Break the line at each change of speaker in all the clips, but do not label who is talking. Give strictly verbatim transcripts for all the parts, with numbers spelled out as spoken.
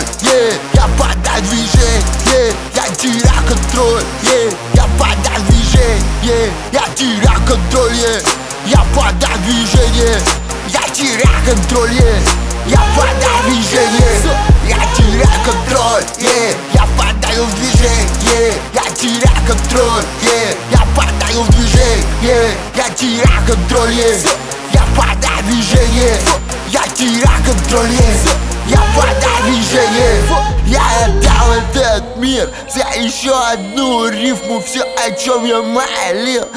yeah. Я подай движение, я теряю контроль, yeah. Я подай движение, я теряю контроль, yeah. Я подай движение, я теряю контроль, yeah. Я подаю движение, я теряю контроль, yeah. Я подаю движение, я теряю контроль, yeah. Я подаю движение, я теряю контроль, yeah. Я подаю движение, я теряю контроль, yeah. Я подаю движение, я отдал этот мир за еще одну рифму. Все, о чем я молил,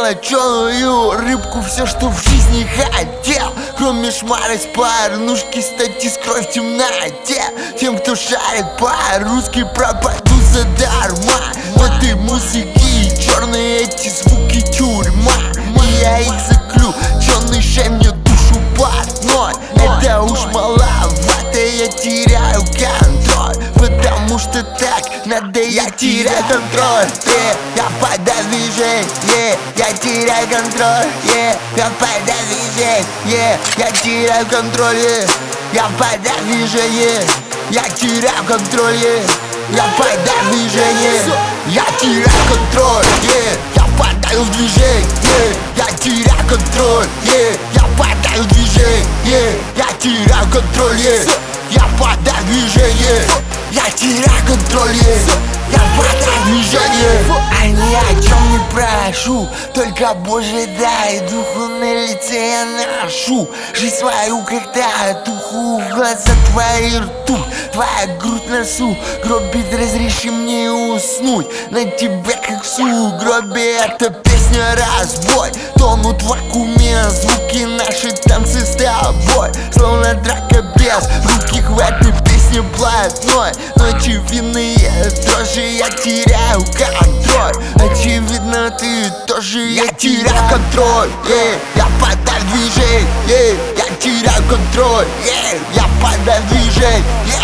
золоченую рыбку. Все, что в жизни хотел, кроме шмара с порнушки, стать из кровь в темноте. Тем, кто шарит по-русски, пропаду задарма. В этой музыке черные эти звуки тюрьма, и я их заключенный, мне душу парной. Это уж маловато, я теряю контроль, потому что так надо, я теряю контроль, yeah. Я подаю движение, я теряю контроль, yeah. Я подаю движение, yeah. Я теряю контроль, yeah. Я подаю движение, я теряю контроль, yeah. Я подаю движение, я теряю контроль, yeah. Я подаю движение, я теряю контроль, yeah. Я подаю движение, я теряю контроль, yeah. Я подаю движение, я теряю контроль, yeah. Я подаю движение. А ни о чем не прошу, только Божий дай, духу на лице я ношу. Жизнь свою, когда туху, глаза твои ртуть, твоя грудь носу. Гробит, разреши мне уснуть на тебя, как в сугробе. Это песня разбой, тонут в вакууме звуки, наши танцы с тобой. Словно драка без руки, хватит песни блатной. Но очевидные дрожи, я теряю контроль. Очевидно, ты тоже, я теряю контроль, yeah. Я подаю движение, я теряю контроль, yeah. Я подаю движение,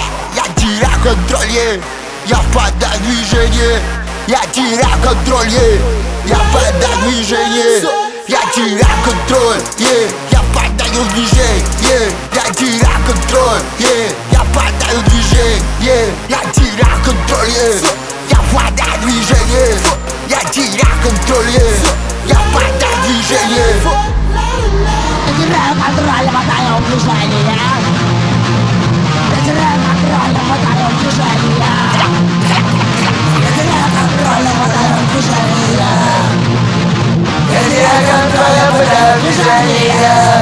я теряю контроль, yeah. Я подаю движение, я теряю контроль, yeah. Я подаю движение, я теряю контроль, yeah. Я подаю движение, я теряю контроль, yeah. Я подаю движение, я теряю контроль, yeah. Я подаю движение, я теряю контроль, yeah. Я подаю движение,
я теряю контроль, подаю движение. Я теряю контроль, подаю движение. Я теряю контроль, подаю движение. Я теряю контроль, подаю движение.